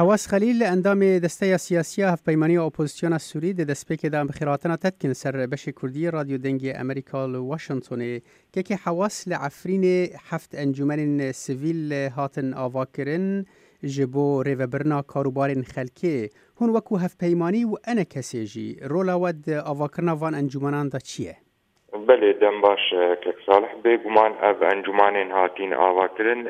حواس خلیل اندام دسته سیاسی هفپیمانی اپوزیسیون سوری ده دسپیک دام بخیراتنا تدکن سر بش کردی رادیو دنگی امریکا لواشنطن که حواس لعفرین هفت انجمن سیویل هاتن آواکرن جبو ریوبرنا کاروبارن خلکی هون وکو هفپیمانی و انا کسی جی رولا ود آواکرنا وان انجمنان دا چیه؟ بله دم باش کلک صالح بگمان از انجمن هاتین آواکرن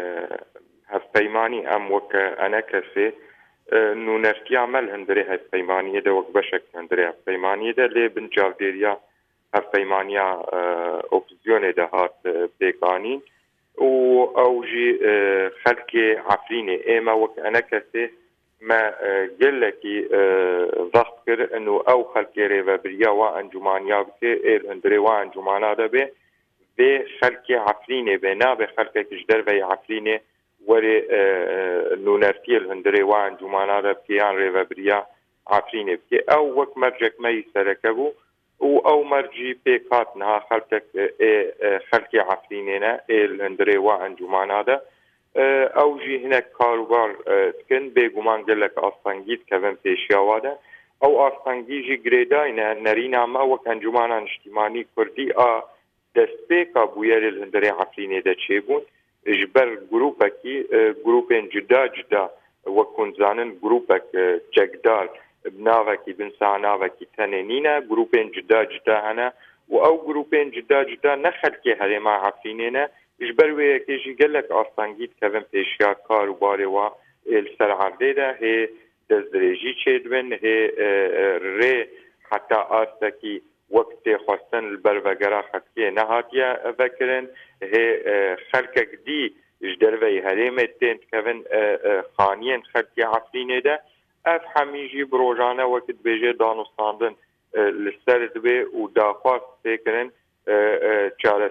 هفپیمانی ام وک انا کسی نونرتی عمل هندری هفپیمانی ده وک بشک هندری هفپیمانی ده لی بنجاو دیریا هفپیمانی اپوزیون ده هات بیکانی و او جی خلقی عفرینی ایما وک انا کسی ما قل لكي ضغط كر انه او خلقي ريفابريا وانجمانيا بكي اير هندري وانجمانا ده بي خلقي عفريني بنا بخلقي كجدر بي عفريني وري نونرتي الهندري وانجمانا ده بكيان ريفابريا عفريني بكي او وك مرجك ما يسركبو او مرجي بيكاتنها خلقك خلقي عفرينينا الهندري وانجمانا ده او جی هناك کاروبار تکن بگمان گلک آستانگیت کبن پیشیاواده او آستانگی جی گریداینا نرینا ما وک انجمان اجتماعی کردی دستپیکا بویر الهندری عفرینه ده چه بون اجبر گروپین جدا وکن زانن گروپک جگدار بناوکی بنساناوکی تنینینا گروپین جدا هنه و او گروپین جدا نخلکی هرما عفرینه اجبر وی کیجی گلک آستانگیت کبن پیشیا کاروباری و السر عرده ده هی دزدریجی چیدون هی ری حتی آستاکی وقت خواستن البروگرا خطکی نهاتیا وکرن هی خلقک دی اجدر وی هریمت تینت کبن خانین خلقی عفرینه ده اف همیجی بروجانه وقت بیجه دانستاندن لسر دوی و داخواست تکرن چاره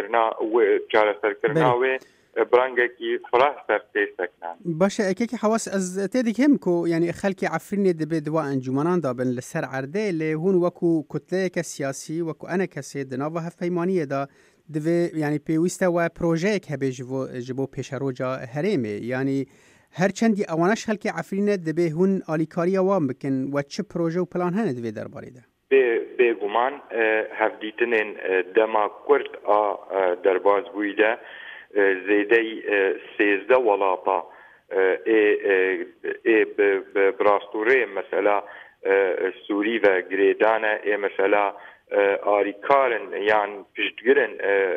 سرکرنا و برانگکی فراه سر تیستکنان باشه اکی حواس از تیدی هم کو یعنی خلکی عفرینی دبی دوا انجمنان دا بن لسر عرده لی هون وکو کتله که سیاسی وکو انا کسی دناوا هفپیمانی دا دوی یعنی پیوسته و پروژه که هبه جبو پیشروجا هریمه یعنی هر چندی اوانش خلکی عفرینی دبی هون آلیکاری وام بکن و چه پروژه و پلان هنه دوی در باری ده؟ بگمان هفدیتنین دما کرد درباز بویده زیده 13 ولاتا براستوره مثلا سوری و گریدانه مثلا آریکارن یعنی پشتگرن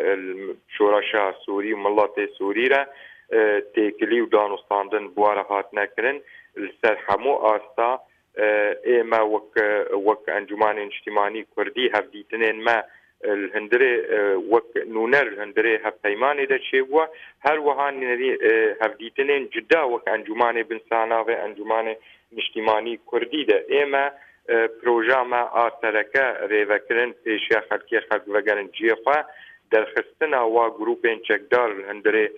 شورشا سوری و ملت سوری را تکلی و دانستاندن بواره هات نکرن لسر همو آستا ما وك انجمان اجتماعي كردي هفديتنين ما الهندري وك نونر الهندري هفيماني ده شيء هر وهان هفديتنين جدا وك انجمان بنسانا و انجمان اجتماعي كردي ده ما بروجا ما ارتلكا ريفكرن پیشیا خلقی خلق وگرن جيخوا درخستنا و گروپين چکدار الهندري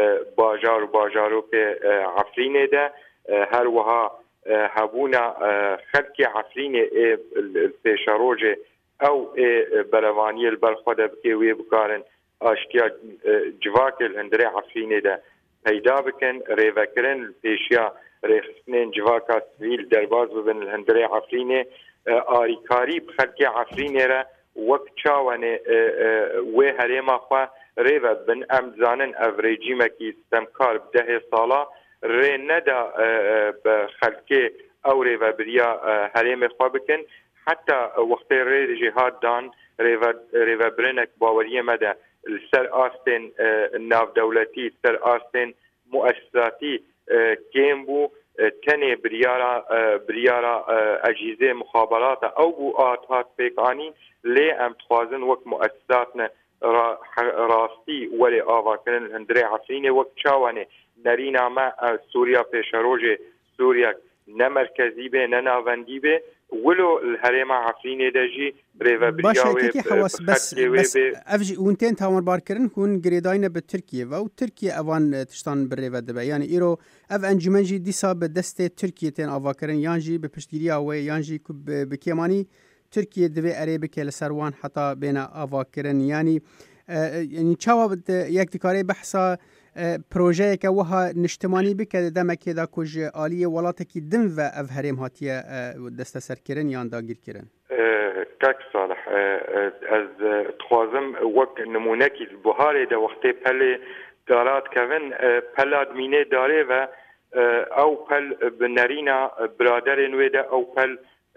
باجارو په عفرینه ده هر وها هبونا خلقي عفريني البيشاروجي او برواني البلخوده بكي ويبكارن اشتيا جواك الهندري عفريني ده پیدا بكن ريفكرن البيشيا ريخسنين جواكا سويل درباز ببن الهندري عفريني آريكاري بخلقي عفريني را وكتشاواني وهريما خوا ريفا بن امزانن افريجي مكي استمكار بده صالة ری ندا بخلقه او ریوابریا هریم خواه بکن حتی وقت ری جهاد دان ریوابرنک باوریه مده سر آستین ناو دولتی سر آستین مؤسساتی کم بو تنه بریارا اجهزه مخابرات او بو آتات پیکانی لی ام تخوازن وک مؤسساتنا راستی ولی آوا کنن هندره عفرینه وک چاوانه نرینا ما سوریا پیشروج سوریا نه مرکزی به نه ناوندی به ولو الهرم عفرینه دجی ریو بریاوی بس افجی اونتين تامر بارکرن هون گریداین به ترکیه و ترکیه اوان تشتان بریو دبه یعنی ایرو اف انجمنجی دیسا به دست ترکیه تن آواکرن یانجی به پشتگیری او یانجی به کیمانی ترکیه دوی عربی که لسروان حتی بین آواکرن یعنی چاوا یک دکاره بحثا پروژه که وها نشتمانی بکه دمک دا کج آلیه ولاته کی دم و اف هریم هاتیه دست سر کرن یا داگیر کرن كاك صالح از تخوازم وك نمونكي البهاري دا وقتي بل دارات كفن بل ادميني داري و او بل بنارينا برادر نويدا او بل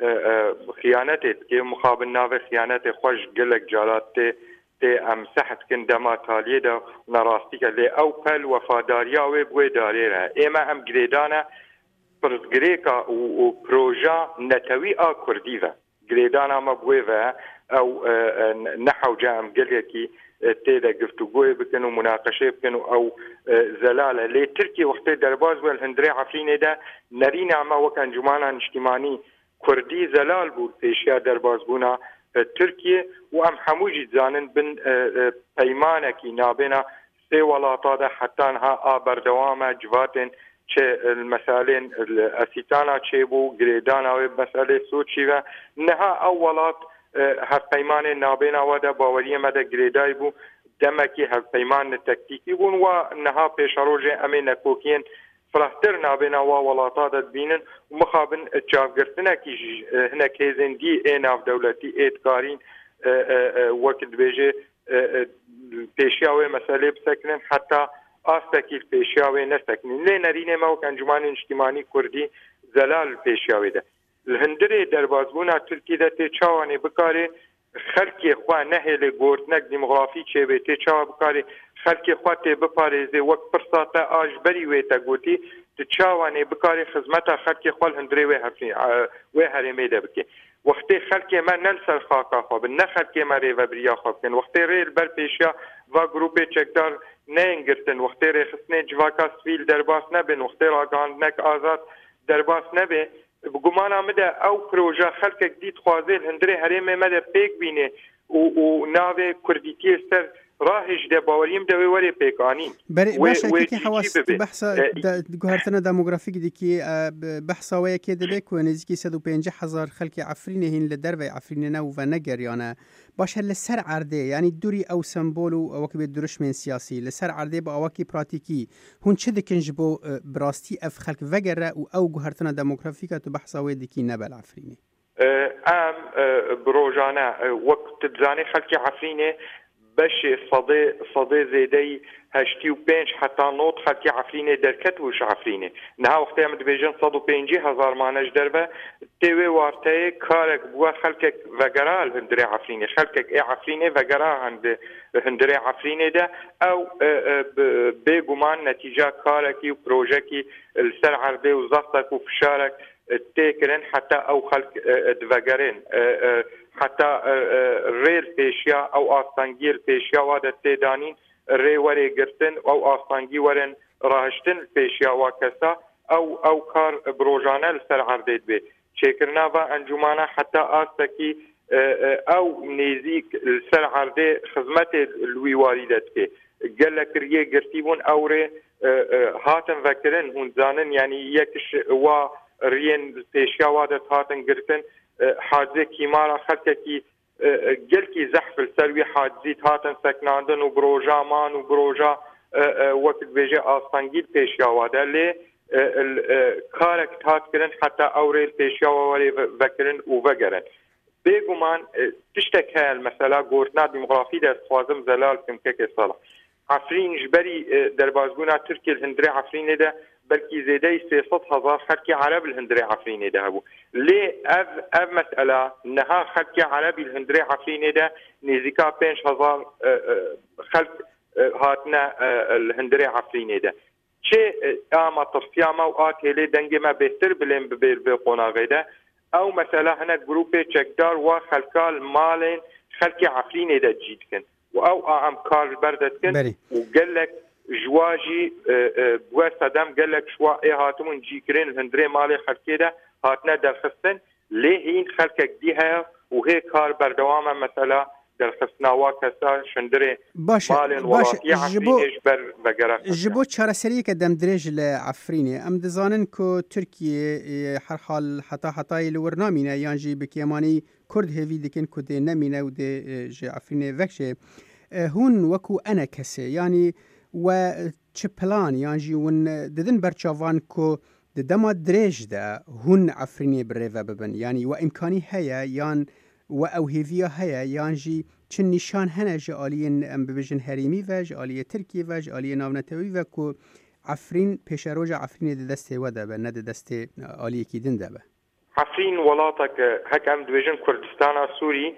خيانتي كي مخابل ناوي خيانتي خوش قلق جالات تي ام سحت كن دما تاليه دا نراستيك اللي او بل وفاداريا ويبوي داريرها اما ام قريدانا برزقريكا وبروجا نتوي كرديفا قريدانا مبويفا او نحو جام قلقي تيدا قفتوغوي بكنو مناقشه بكنو او زلاله لي تركي وقت درباز والهندري عفرين دا نرينا ما وكان جمانا اجتماعي كردي زلال بود بيشيا درباز بونا تركيا وام حموجي زانن بن بيمانكي نابنا سي ولاطا حتى انها بردوامه جواتن المسالين الاسيتانا تشيبو قريدانا ومساله سوتشيفا نها اولات هفپیمان نابینا ودا باوری مده گریدای بو دمکی هفپیمان تکتیکی بون و نها پیشاروج امین نکوکین فرحتر نابینا و ولاتا داد بینن و مخابن چافگرتنه کی هنه کیزن دی این اف دولتی ایدکارین وقت بیجه پیشیاوی مسئله بسکنن حتی آستکی پیشیاوی نسکنن لی نرینه ما وک انجمان اجتماعی کردی زلال پیشیاوی ده الهندري دربازبونا تركي ده تشاواني بكاري خلقي خوا نهل گورتنك ديموغرافي چه تي چاوا بكاري خلقي خوا تي بپاريزي وقت فرصاتا اجبري ويتا گوتي تشاواني بكاري خدمتا خلقي خوا الهندري وي هرمي ده بكي وقت خلقي ما نلسل خاكا خو نه خلقي ما ري وبريا خو كن وقت ريل بل بيشا و گروپ چکدار نینگرتن وقت ري خصني جواكا سويل درباس نبن وقت راگاندنك آزاد درباس نبن بگمان آمده او پروژه خلق جدید خوازه هندره هرم مده پیک بینه و ناوه کردیتی سر راهش ده باوریم ده وری پیکانی باشه که حواس بحث گوهرتنا دموگرافیک دی که بحث ویا که ده بک و نزدیکی 150,000 خلق عفرینه هین لدر و عفرینه نو و نگریانه باشه لسر عرده یعنی دوری او سمبول و وکبه درش من سیاسی لسر عرده با واکی پراتیکی هون چه دکنج بو براستی اف خلق وگره او گوهرتنا دموگرافیک تو بحث ویا دی که نبل عفرینه ام بروجانا وقت تزاني خلق عفرینه باش صدي زيدي هشتي وبينش حتى نوت خلقي عفرينه دركت وش عفرينه نها وقتها مدبيجن 150,000 مانج دربه تيوي وارتي كارك بوا خلقك وقرا هندري عفرينه خلقك اي عفرينه وقرا عند هندري عفرينه ده او بيغمان نتيجه كاركي وبروجكي السر عربي وزغطك وفشارك تيكرن حتى او خلق دفقرين حتى ريل بيشيا او آستانگير بيشيا وادت تيدانين ري وري گرتن او آستانگي ورن راهشتن بيشيا وكسا او كار بروجانه لسر عرديد بي چكرنا و انجمانا حتى آستاكي او نيزيك لسر عرده خزمت الوي واردت كي قلك ريه گرتيبون او ري هاتن وكرن هون زانن يعني يكش و رين بيشيا وادت هاتن گرتن حاجزه كيمارا خلقكي قلكي زحف السروي حاجزيت هاتن سكناندن وبروجا مان وبروجا وقت بيجي آستانگيل بيشياواده لي كارك تاتكرن حتى اوريل بيشياواري وكرن ووگرن بيگومان تشتك هاي المسألة قورتنا ديموغرافي ده خوازم زلال كم كيكي صالح عفرين جبري دربازبونا تركي الهندري عفرين ده بلكي زيدي 600,000 خلقي عرب الهندري عفريني ده هبو ليه اف مسألة انها خلقي عربي الهندري عفريني ده نزيكا 5,000 خلق هاتنا الهندري عفريني ده چه اما ترسياما وآتيلي دنگي ما بهتر بلين بقناغي ده او مسألة هنا جروبي چكدار وخلقال مالين خلقي عفريني ده جيد كن او ام كار بردت كن وقال جواجي بوا صدام قال لك شوا ايه هاتمون جيكرين الهندري مالي خلقي ده هاتنا درخستن ليه هين خلقك ديها وهي كار بردوامه مثلا درخستنا واكسا شندري مالين ولاتي عفرين اجبر بقرا جبو چارەسەریەکە دەم درێژ لە عفرینێ ئەم دەزانن کۆ تورکیە هەر حال حتای لەوەر نامینە یانجی بکێمانی کورد هێوی دکن کۆ دێ نەمینە و دێ عفرینێ vekşê هون وەکو ئەنە کەسێ یانی و چه پلان یان جی ون ددن برچاوان کو د دما درێژ دا هون عفرینێ برێڤە ببن یعنی و ئیمکانی هەیە یان و ئەوهێڤە هەیە یانژی چ نیشان هەنە ژە ئالیین ئەم ببژن هەریمی ڤە ژە ئالیە ترکی ڤە ژە ئالیە ناونەتەوەی ڤە کو عفرین پێشەرۆژە عفرینێ دەدەستێ وە دەبە نە دەدەستێ ئالیەکی دن دەبە عفرین وڵاتك هەک ئەم دوێژن کوردستانە سووری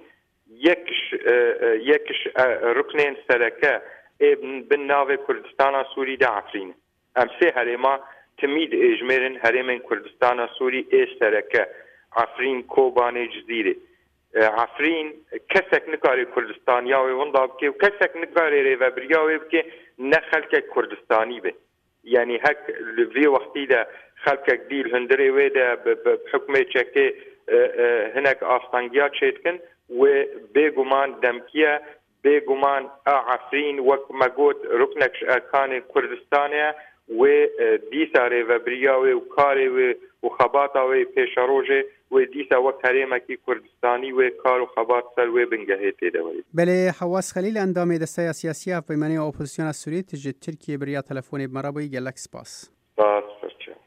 یەکش ڕکنێن سەرەکە بن ناوێ کوردستانە سووری دا عفرینە ئەم سێ هەرێما تمید اجمرن هرمن کردستان سوری استرکه عفرین کوبانه جزیره عفرین کسک نکاری کردستان یاوی ونداب که کسک نکاری ریوبریاوی که نه خلک کردستانی به یعنی هک لوی وقتی ده خلک دیل هندری و ده بحکم چکه هنک آستانگیا چیتکن و بگمان دمکیه بگمان عفرین وک مگود رکنکش ارکان کردستانه و دیسا ریوبریاوی و کاری و خباتاوی پیشروژه و دیسا وقت هریمکی کردستانی و کار و خبات سر و بنگهه تیده وید. بله حواس خلیل اندام دسته سیاسی پیمانی اپوزیسیون سوریه تجد ترکیه بریا تلفونی بمرابوی گلک سپاس.